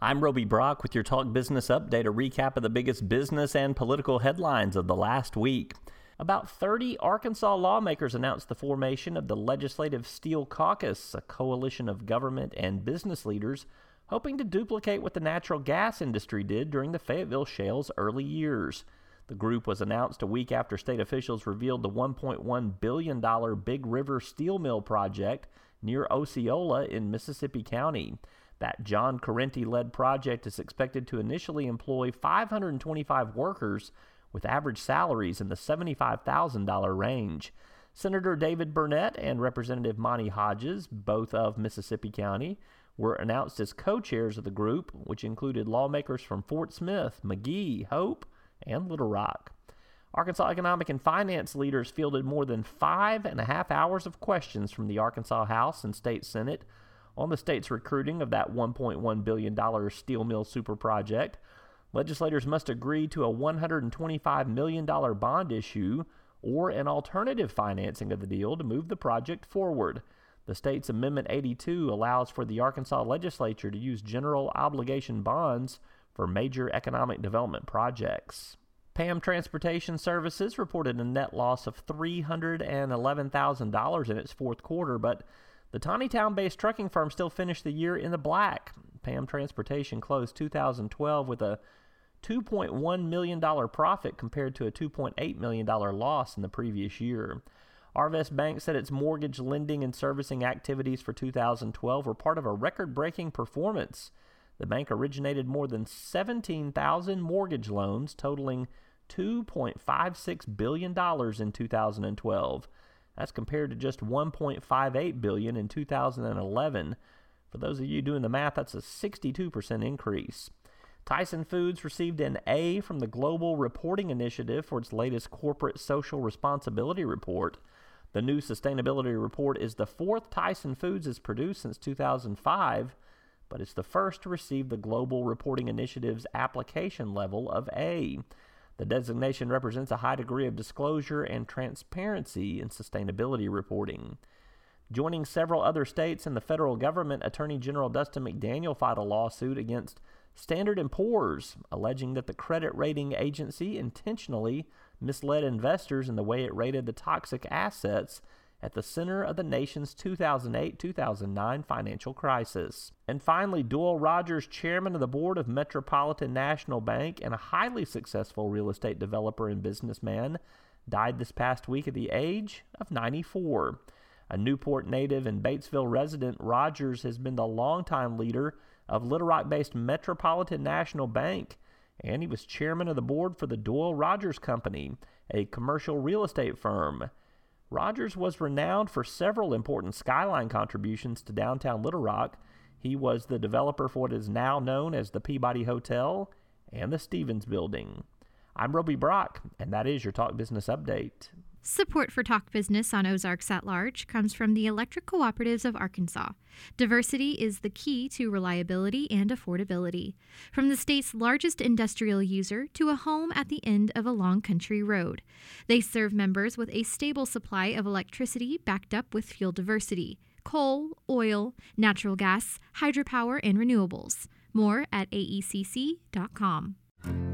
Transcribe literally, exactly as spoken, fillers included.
I'm Roby Brock with your Talk Business Update, a recap of the biggest business and political headlines of the last week. About thirty Arkansas lawmakers announced the formation of the Legislative Steel Caucus, a coalition of government and business leaders hoping to duplicate what the natural gas industry did during the Fayetteville Shale's early years. The group was announced a week after state officials revealed the one point one billion dollars Big River Steel Mill project near Osceola in Mississippi County. That John Correnti-led project is expected to initially employ five hundred twenty-five workers with average salaries in the seventy-five thousand dollars range. Senator David Burnett and Representative Monty Hodges, both of Mississippi County, were announced as co-chairs of the group, which included lawmakers from Fort Smith, Magee, Hope, and Little Rock. Arkansas economic and finance leaders fielded more than five and a half hours of questions from the Arkansas House and State Senate on the state's recruiting of that one point one billion dollars steel mill super project. Legislators must agree to a one hundred twenty-five million dollars bond issue or an alternative financing of the deal to move the project forward. The state's Amendment eighty-two allows for the Arkansas legislature to use general obligation bonds for major economic development projects. P A M Transportation Services reported a net loss of three hundred eleven thousand dollars in its fourth quarter, but the Taneytown-based trucking firm still finished the year in the black. P A M Transportation closed two thousand twelve with a two point one million dollars profit compared to a two point eight million dollars loss in the previous year. Arvest Bank said its mortgage lending and servicing activities for two thousand twelve were part of a record-breaking performance. The bank originated more than seventeen thousand mortgage loans totaling two point five six billion dollars in two thousand twelve. That's compared to just one point five eight billion dollars in two thousand eleven. For those of you doing the math, that's a sixty-two percent increase. Tyson Foods received an A from the Global Reporting Initiative for its latest corporate social responsibility report. The new sustainability report is the fourth Tyson Foods has produced since two thousand five, but it's the first to receive the Global Reporting Initiative's application level of A. The designation represents a high degree of disclosure and transparency in sustainability reporting. Joining several other states and the federal government, Attorney General Dustin McDaniel filed a lawsuit against Standard and Poor's, alleging that the credit rating agency intentionally misled investors in the way it rated the toxic assets at the center of the nation's two thousand eight two thousand nine financial crisis. And finally, Doyle Rogers, chairman of the board of Metropolitan National Bank and a highly successful real estate developer and businessman, died this past week at the age of ninety-four. A Newport native and Batesville resident, Rogers has been the longtime leader of Little Rock-based Metropolitan National Bank, and he was chairman of the board for the Doyle Rogers Company, a commercial real estate firm. Rogers was renowned for several important skyline contributions to downtown Little Rock. He was the developer for what is now known as the Peabody Hotel and the Stevens Building. I'm Roby Brock, and that is your Talk Business Update. Support for Talk Business on Ozarks at Large comes from the Electric Cooperatives of Arkansas. Diversity is the key to reliability and affordability. From the state's largest industrial user to a home at the end of a long country road, they serve members with a stable supply of electricity backed up with fuel diversity: coal, oil, natural gas, hydropower, and renewables. More at A E C C dot com.